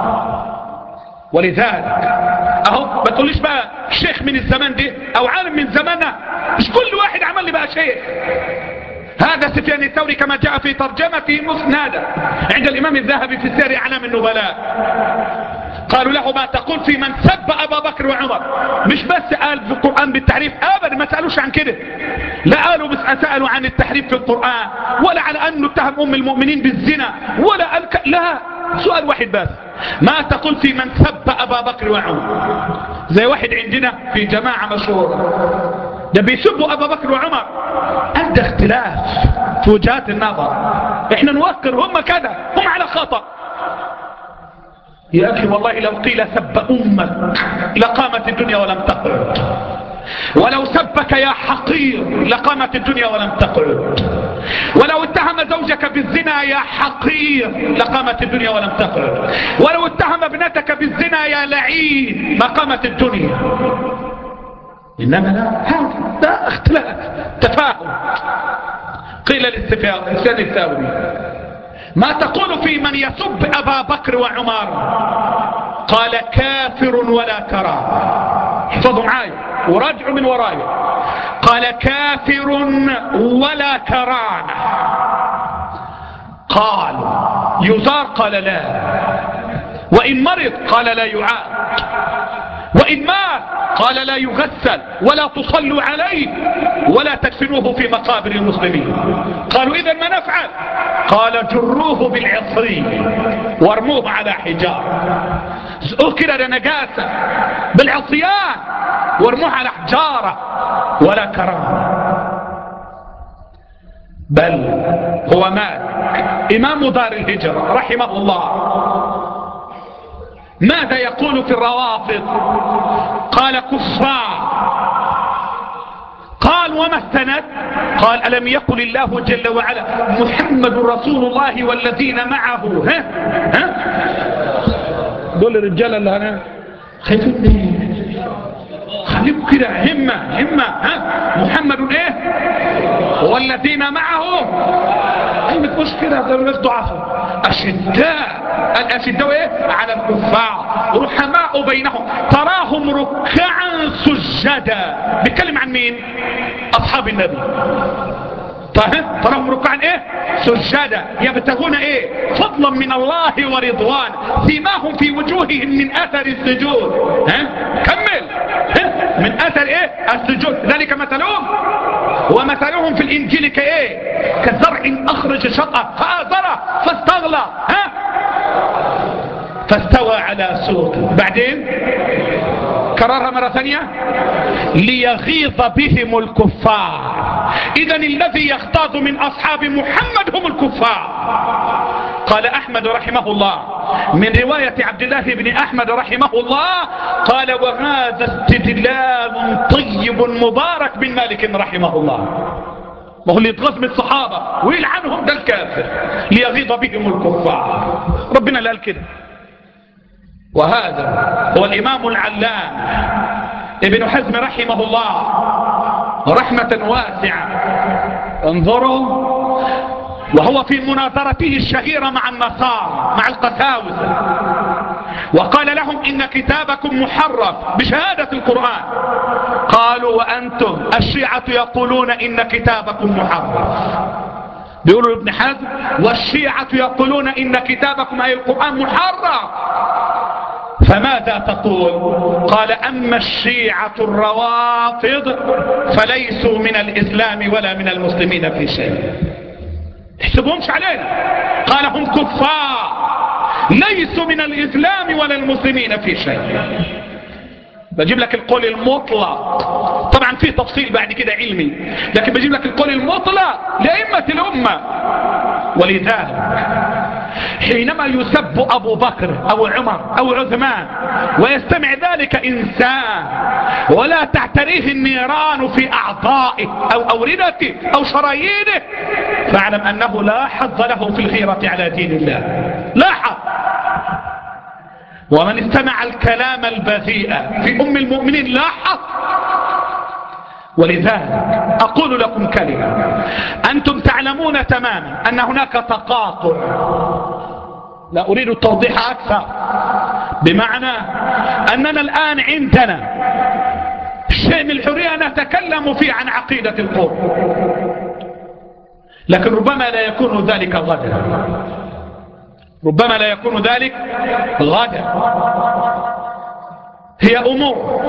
ولذلك اهو ما تقوليش بقى شيخ من الزمان ده او عالم من زماننا، مش كل واحد عمل لي بقى شيخ. هذا سفيان الثوري كما جاء في ترجمته مسندا عند الإمام الذهبي في سير أعلام النبلاء. قالوا له ما تقول في من سب أبا بكر وعمر؟ مش بس قال في القرآن بالتحريف أبدا، ما سألوش عن كده. لا قالوا بس سألوا عن التحريف في القرآن ولا على أنه اتهم أم المؤمنين بالزنا ولا قال ك... لا، سؤال واحد بس، ما تقول في من سب أبا بكر وعمر؟ زي واحد عندنا في جماعة مشهورة ده بيسبوا أبا بكر وعمر. عند اختلاف في وجهات النظر، احنا نوقر هم كذا، هم على خطأ. يا أخي والله لو قيل سب أمك لقامت الدنيا ولم تقعد، ولو سبك يا حقير لقامت الدنيا ولم تقعد، ولو اتهم زوجك بالزنا يا حقير لقامت الدنيا ولم تقعد، ولو اتهم ابنتك بالزنا يا لعين ما قامت الدنيا. إنما لا، هذا لا اختلاف تفاهم. قيل للسفيان الثوري ما تقول في من يسب أبا بكر وعمر؟ قال كافر ولا كرامة. احفظوا معاي وراجعوا من وراي. قال كافر ولا كرامة. قال يزار؟ قال لا. وإن مرض؟ قال لا يعاد. وإن مات؟ قال لا يغسل ولا تصلوا عليه ولا تدفنوه في مقابر المسلمين. قالوا إذا ما نفعل؟ قال جروه بالعصري وارموه على حجار. أكل نجاسة بالعصيان وارموه على حجارة ولا كرامة. بل هو مات إمام دار الهجرة رحمه الله، ماذا يقول في الروافض؟ قال كفار. قال وما السند؟ قال ألم يقل الله جل وعلا محمد رسول الله والذين معه؟ ها ها دول الرجال اللي هنا خايفين، خليكم كده همة همة. ها محمد ايه والذين معه؟ كلمة مش كده، دول ناس ضعفاء أشداء. الأشداء ايه على الكفار رحماء بينهم تراهم ركعا سجدا. بيتكلم عن مين؟ أصحاب النبي. تراهم ركعا ايه سجدا يبتغون ايه فضلا من الله ورضوان سيماهم في وجوههم من اثر السجود. ها كمل. ها من اثر ايه السجود. ذلك مثلهم ومثلهم في الانجيل كايه كزرع اخرج شطأه فآزره فاستغلى ها فاستوى على سوقه. بعدين كررها مرة ثانية ليغيظ بهم الكفار. إذا الذي يغتاظ من أصحاب محمد هم الكفار. قال أحمد رحمه الله من رواية عبد الله بن أحمد رحمه الله قال وهذا استدلال طيب مبارك بن مالك رحمه الله. ما هو اللي يتغاظ من الصحابة ويلعنهم ده الكافر. ليغيظ بهم الكفار. ربنا اللي قال كده وهذا هو الإمام العلام ابن حزم رحمه الله رحمة واسعة. انظروا، وهو في مناظرته الشهيرة مع النصارى مع القساوسة، وقال لهم إن كتابكم محرف بشهادة القرآن. قالوا وأنتم الشيعة يقولون إن كتابكم محرف. بيقولوا ابن حزم والشيعة يقولون إن كتابكم أي القرآن محرف، فماذا تقول؟ قال أما الشيعة الروافض فليسوا من الإسلام ولا من المسلمين في شيء. احسبهمش علينا، قال هم كفار ليسوا من الإسلام ولا المسلمين في شيء. بجيب لك القول المطلق، طبعا فيه تفصيل بعد كده علمي، لكن بجيب لك القول المطلق لأئمة الأمة. ولذلك حينما يسب أبو بكر أو عمر أو عثمان ويستمع ذلك إنسان ولا تعتريه النيران في أعضائه أو أوردته أو شرايينه، فاعلم أنه لا حظ له في الغيرة على دين الله، لا حظ. ومن استمع الكلام البذيء في أم المؤمنين لا حظ. ولذلك أقول لكم كلمة، أنتم تعلمون تماما أن هناك تقاطع، لا أريد التوضيح أكثر، بمعنى أننا الآن عندنا شيء من الحرية نتكلم فيه عن عقيدة القوم، لكن ربما لا يكون ذلك غدا، ربما لا يكون ذلك غدا. هي أمور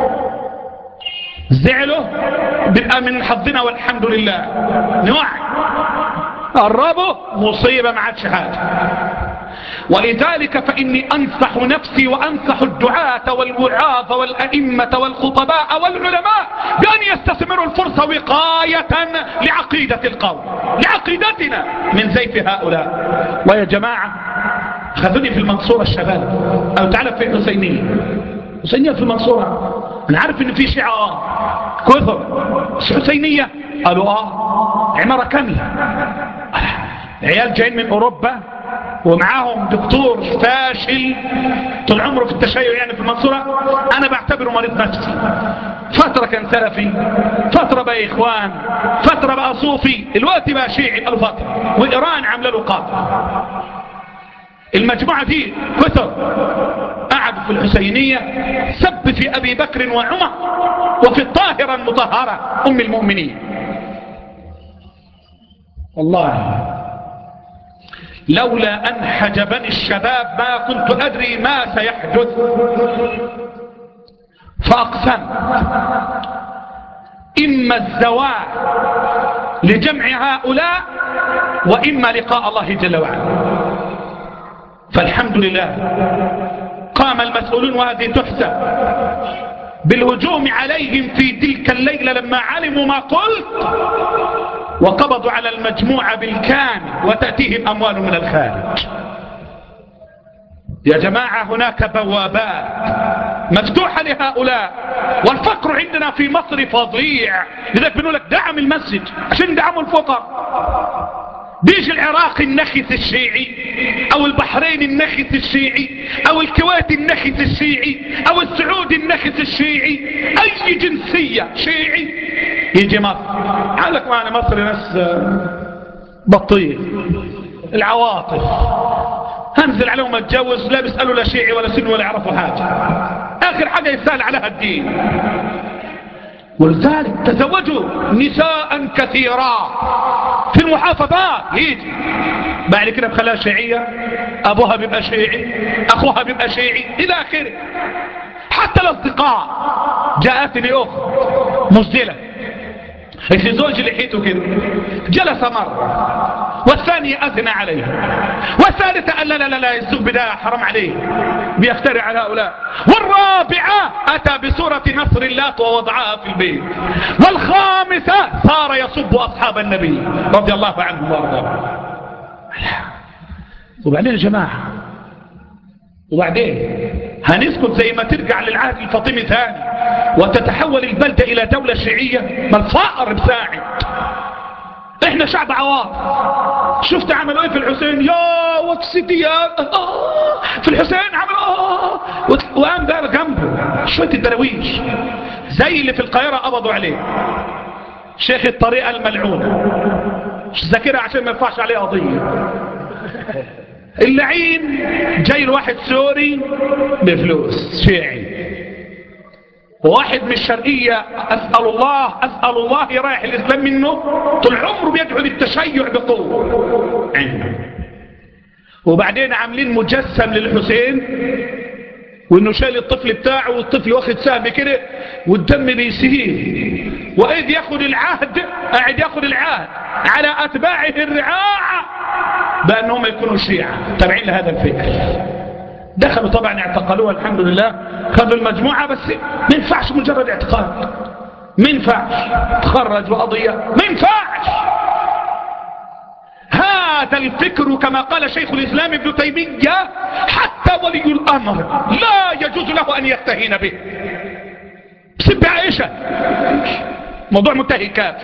زعله بيبقى من حظنا والحمد لله، نوعي قربوا مصيبة ما عادش حاجة. ولذلك فإني أنصح نفسي وأنصح الدعاة والوعاظ والأئمة والخطباء والعلماء بأن يستثمروا الفرصة وقاية لعقيدة القوم، لعقيدتنا من زيف هؤلاء. ويا جماعة خذوني في المنصورة الشباب، أو تعالى في حسينية، حسينية في المنصورة. أنا عارف إن في شيعة آه كثر، حسينية قالوا آه عمارة كاملة، عيال جايين من أوروبا ومعاهم دكتور فاشل طول عمره في التشيع يعني في المنصورة. أنا بعتبره مريض نفسي، فترة كان سلفي، فترة بقى إخوان، فترة بقى صوفي، الوقت بقى شيعي بقى فترة، وإيران عامله له قاطع. المجموعة دي كثر قعدوا في الحسينية سب في أبي بكر وعمر وفي الطاهرة المطهرة أم المؤمنين. والله لولا أن حجبني الشباب ما كنت أدري ما سيحدث، فأقسمت إما الزواج لجمع هؤلاء وإما لقاء الله جل وعلا. فالحمد لله قام المسؤولون، وهذه تحسب، بالهجوم عليهم في تلك الليلة لما علموا ما قلت، وقبضوا على المجموعة بالكامل وتأتيهم أموال من الخارج. يا جماعة هناك بوابات مفتوحة لهؤلاء، والفقر عندنا في مصر فظيع، لذلك بنقول لك دعم المسجد عشان دعموا الفقر. بيجي العراق النخس الشيعي، او البحرين النخس الشيعي، او الكويت النخس الشيعي، او السعودي النخس الشيعي، اي جنسية شيعي يجي مصر. عالك معنا مصر ناس بطيء العواطف، هنزل عليهم اتجوز لا بيسألوا لا شيعي ولا سني ولا يعرفوا حاجة، اخر حاجة يسأل عليها الدين. ولذلك تزوجوا نساء كثيرات في المحافظات، يجي بعد كده بخلاها شيعية، ابوها بيبقى شيعي، اخوها بيبقى شيعي الى اخره. حتى الاصدقاء، جاءتني اخت مزدلة في زوج لحيته كده، جلس مرة، والثانية أثنى عليه، والثالثة قال لا لا لا الزوج ده حرام عليه بيخترع على هؤلاء، والرابعة أتى بصورة نصر الله ووضعها في البيت، والخامسة صار يصب أصحاب النبي رضي الله عنهم وارضاهم. وبعدين يا جماعة، وبعدين هنسكت زي ما ترجع للعهد الفاطمي ثاني وتتحول البلدة إلى دولة شيعية؟ ما الفقر بساعد، احنا شعب عواطف. شفت عملوا ايه في الحسين؟ يا واتسيتي يا آه في الحسين عملوا آه وقام ده جنبه شويه الدراويش زي اللي في القاهره قبضوا عليه شيخ الطريقه الملعونه، مش ذاكرها عشان ما يرفعش عليه قضيه. اللعين جاي الواحد سوري بفلوس شيعي، وواحد من الشرقية أسأل الله أسأل الله يريح الإسلام منه، طول عمره بيدعو للتشيع بقوة. وبعدين عاملين مجسم للحسين وإنه شايل الطفل بتاعه والطفل واخد سهم كده والدم بيسيل، وإذ ياخد العهد قاعد ياخد العهد على أتباعه الرعاع بأنهم يكونوا شيعة تابعين لهذا الفكر. دخلوا طبعا اعتقلوها الحمد لله، خذوا المجموعة، بس ما ينفعش مجرد اعتقال، ما ينفعش تخرج وقضية، ما ينفعش. هذا الفكر كما قال شيخ الإسلام ابن تيمية حتى ولي الأمر لا يجوز له أن يستهين به. سب عائشة موضوع منتهي كافر،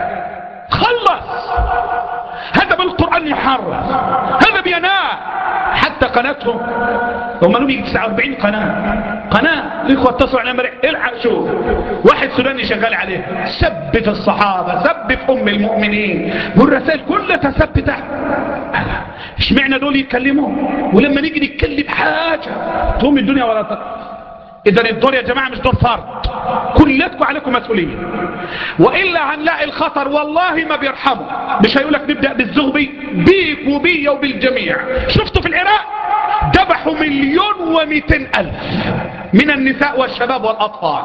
خلص. هذا بالقرآن محرم، هذا بينام. حتى قناتهم هم لهم يجي تسعة وأربعين قناة قناة الإخوة اتصلوا على مرح الحق شوف واحد سوداني شغال عليه سب في الصحابة، سب في أم المؤمنين، والرسائل كلها تسب تحت. اشمعنى دول يتكلموا ولما نيجي نتكلم حاجة تقوم الدنيا ولا تقوم؟ إذا الدور يا جماعة مش دور فرد، كلكم عليكم مسؤولية، وإلا هنلاقي الخطر والله ما بيرحموا. مش هيقولك نبدأ بالزغبي بيك وبي وبالجميع. شفتوا في العراق ذبحوا مليون ومئتين ألف من النساء والشباب والأطفال،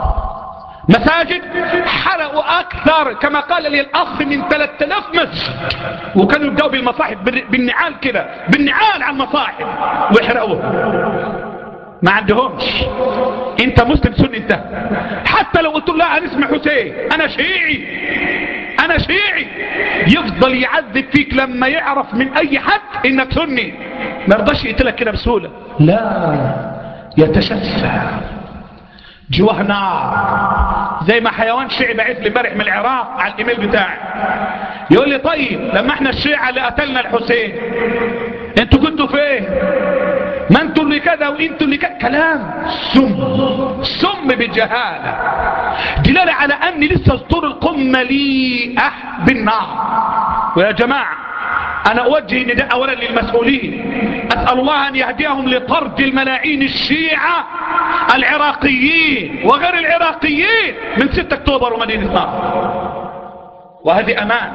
مساجد حرقوا أكثر كما قال لي الأخ من ثلاثة آلاف مسجد، وكانوا يبدأوا بالمصاحف بالنعال كده بالنعال على المصاحف ويحرقوها. ما عندهمش انت مسلم سني انت، حتى لو قلت له لا انا اسمي حسين انا شيعي انا شيعي يفضل يعذب فيك لما يعرف من اي حد انك سني، ما يرضاش يقتلك كده بسهوله، لا يتشفى جواه نار. زي ما حيوان شيعي بعث لي امبارح من العراق على الايميل بتاعي يقول لي طيب لما احنا الشيعة اللي قتلنا الحسين انتوا كنتوا فين؟ ما انتوا اللي كذا وانتوا اللي كذا. كلام سم سم بجهالة، دلالة على ان لسه سطور القوم مليئة بالنار. ويا جماعة انا اوجه نداء اولا للمسؤولين، اسأل الله ان يهديهم لطرد الملاعين الشيعة العراقيين وغير العراقيين من ستة اكتوبر ومدينة نصر. وهذه امان،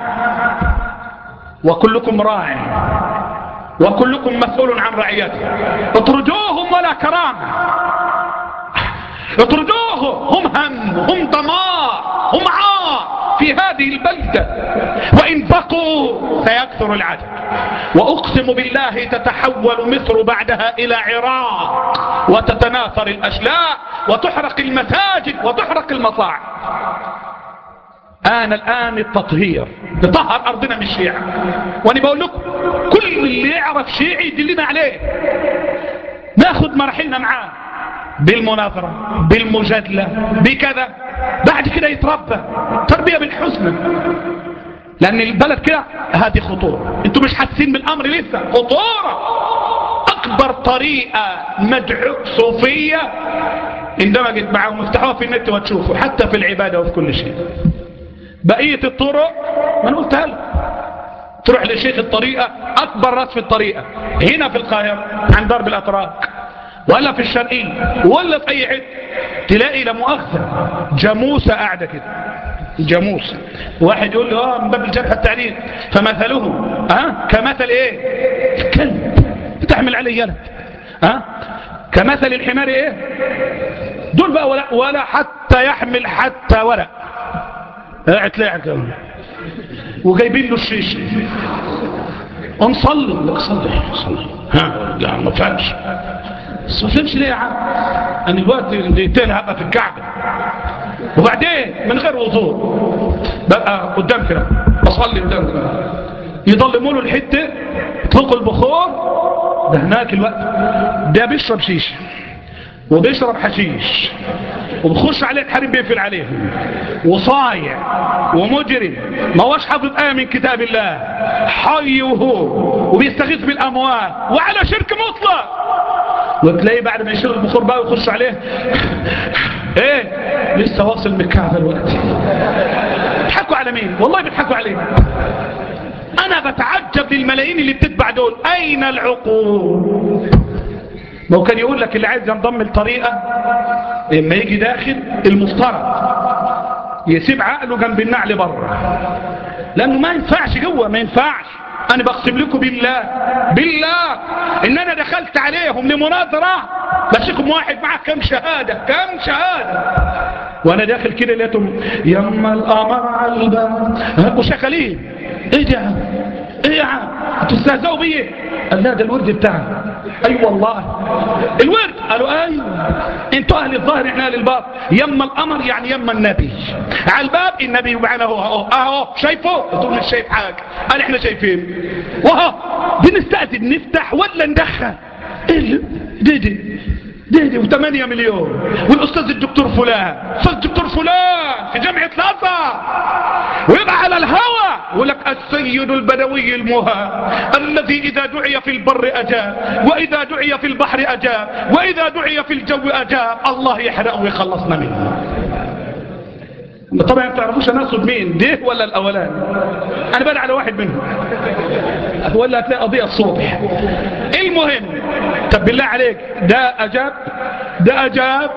وكلكم راع وكلكم مسؤول عن رعيته. اطردوهم ولا كرامة، اطردوهم، هم هم هم دمار، هم عار في هذه البلدة، وإن بقوا سيكثر العدد. وأقسم بالله تتحول مصر بعدها إلى عراق، وتتناثر الأشلاء وتحرق المساجد وتحرق المصاعد. آن الآن التطهير، نطهر أرضنا من الشيعة. وأنا بقول لكم كل اللي يعرف شيعي يدلنا عليه، ناخد مراحلنا معاه بالمناظرة بالمجادلة بكذا، بعد كده يتربى تربية بالحسنى، لأن البلد كده هذه خطورة. انتوا مش حاسين بالأمر لسه، خطورة. أكبر طريقة مدعو صوفية اندمجت معهم، افتحوها في النت وتشوفوا، حتى في العبادة وفي كل شيء. بقية الطرق ما انا قلتها لك، تروح لشيخ الطريقة أكبر راس في الطريقة هنا في القاهرة عند درب الأتراك، ولا في الشرقية، ولا في أي حته، تلاقي لا مؤاخذة جاموسة قاعدة كده، جاموسة. واحد يقول له اه من باب الجرح التعليل فمثلهم اه كمثل ايه؟ الكلب تحمل عليه يلد اه كمثل الحمار ايه؟ دول بقى ولا, ولا حتى يحمل حتى ورق، قاعد تلاقي كده وجايبين له الشيشه ونصلي لك صلي صلي ها لا ما فهمش بس ما فهمش ليه يا عم؟ انا دلوقتي دقيقتين هبقى في الكعبه وبعدين من غير وضوء ببقى قدام كده بصلي قدام كده، يضلموا له الحته يطلقوا البخور ده هناك الوقت ده بيشرب شيشه وبيشرب حشيش وبخش عليه الحريم بيقفل عليهم وصايع ومجرم ما هوش حافظ آية من كتاب الله حي وهو وبيستغيث بالأموال وعلى شرك مطلق. وتلاقيه بعد ما يشرب البخور بقى ويخش عليه ايه لسه واصل من الكعبة دلوقتي. بيضحكوا على مين؟ والله بيضحكوا عليه. انا بتعجب للملايين اللي بتتبع دول، اين العقول؟ ما هو كان يقول لك اللي عايز ينضم لطريقة اما يجي داخل المفترض يسيب عقله جنب النعل بره، لانه ما ينفعش جوه، ما ينفعش. انا بقسم لكم بالله بالله ان انا دخلت عليهم لمناظرة بشيكم واحد معه كم شهادة كم شهادة، وانا داخل كده لقيتهم يما القمر على الباب وشغالين. ايه ده يا عم؟ ايه يا عم تستهزئوا بيه؟ قال لا ده الورد بتاعنا. اي أيوة والله الورد. قالوا ايوه انتوا اهل الظاهر احنا اهل الباطن. يما القمر يعني يما النبي على الباب، النبي معنا اهو اهو اهو شايفه؟ انتوا مش شايف حاجه. قال احنا شايفين واهو بنستأذن نفتح ولا ندخل؟ ايه دي دي دي دي وثمانية مليون والاستاذ الدكتور فلان استاذ الدكتور فلان في جامعة الازهر ويبقى على الهوى يقول لك السيد البدوي المها الذي اذا دعي في البر اجاب واذا دعي في البحر اجاب واذا دعي في الجو اجاب. الله يحرقه ويخلصنا منه. طبعا ما تعرفوش انا اقصد مين ده ولا الاولاني، انا بدأ على واحد منهم ولا هتلاقي قضية الصبح. المهم طب بالله عليك ده اجاب ده اجاب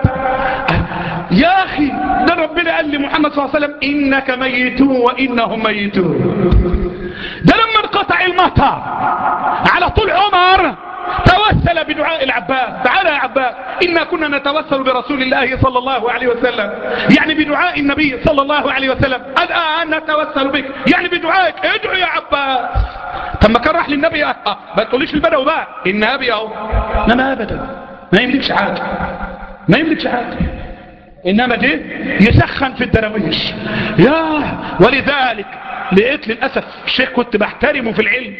يا اخي، ده ربنا قال لمحمد صلى الله عليه وسلم انك ميت وانهم ميتون. ده لما انقطع المطر على طول عمر توسل بدعاء العباس. تعالى يا عباس إنا كنا نتوسل برسول الله صلى الله عليه وسلم، يعني بدعاء النبي صلى الله عليه وسلم. الآن نتوسل بك يعني بدعائك، ادعو يا عباس. طب ما كان راح للنبي اه ما تقوليش البدوي بقى النبي اهو، انما ابدا ما يملكش حاجه ما يملكش حاجه، انما جه يسخن في الدراويش. يا ولذلك لقيت للاسف الشيخ كنت بحترمه في العلم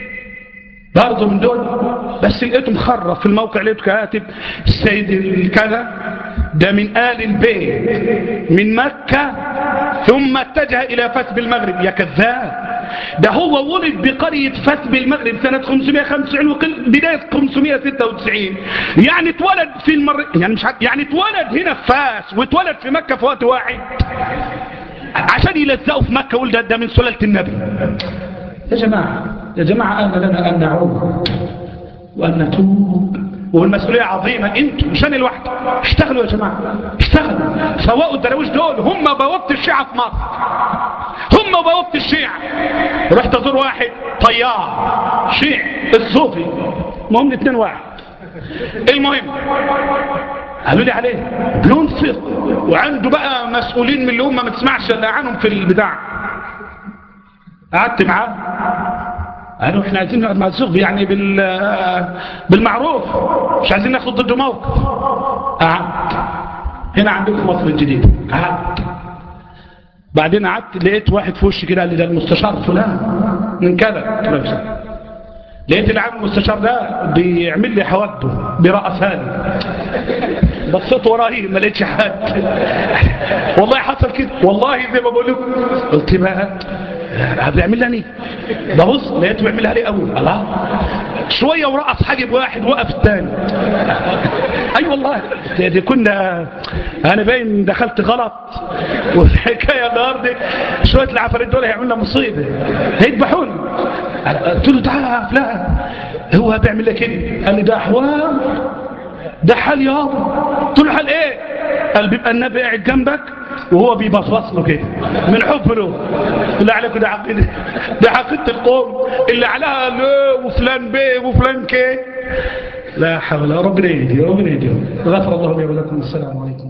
برضه من دول، بس لقيته مخرف في الموقع، لقيته كاتب السيد الكذا ده من آل البيت من مكة ثم اتجه إلى فاس بالمغرب. يا كذاب، ده هو ولد بقرية فاس بالمغرب سنة خمسمائة وخمسة وتسعين وبداية خمسمائة وستة وتسعين، يعني اتولد في المر يعني مش يعني اتولد هنا في فاس واتولد في مكة في وقت واحد عشان يلزقوا في مكة ولد ده من سلالة النبي. يا جماعة يا جماعة أنا لنا أن نعود وأن نتوب، والمسؤولية عظيمة. انتوا مش انا لوحدي، اشتغلوا يا جماعة اشتغلوا. سواء الدراويش دول هم بوابة الشيعة في مصر، هم بوابة الشيعة. رحت ازور واحد طيار شيعي الصوفي، ما هم الاثنين واحد. المهم قالوا لي عليه بينفق وعنده بقى مسؤولين من اللي هم ما تسمعش الا عنهم في البتاع. قعدت معاه قالوا احنا عايزين نقعد مع الصوفي يعني بالمعروف، مش عايزين ناخد ضده موقف. قعدت هنا عندكم مصر الجديدة، قعدت بعدين قعدت لقيت واحد في وشي كده قال لي ده المستشار فلان من كذا. لقيت العام المستشار ده بيعمل لي حواجبه برأسها لي، بصيت وراي ما لقيتش حد. والله حصل كده والله زي ما بقول لكم. قلت بقى بيعمل لي ببص لقيته بيعملها لي قوي. الله شويه ورقص حاجب واحد وقف الثاني. اي أيوة والله دي كنا انا باين دخلت غلط، والحكايه النهارده شويه العفاريت دول هيعملوا لنا مصيبه هيذبحوني. قلت له تعالى يا فلان هو بيعمل لك كده؟ قال لي ده احوال ده حال يابا. قلت له حال ايه؟ قال بيبقى النبي قاعد جنبك وهو بيبصبص له كده من حب له. اللي عليكم ده عقيده، ده عقيده القوم اللي عليها له وفلان بيه وفلان كيه. لا حول. ربنا يهدي ربنا يهدي. غفر الله لي ولكم. السلام عليكم.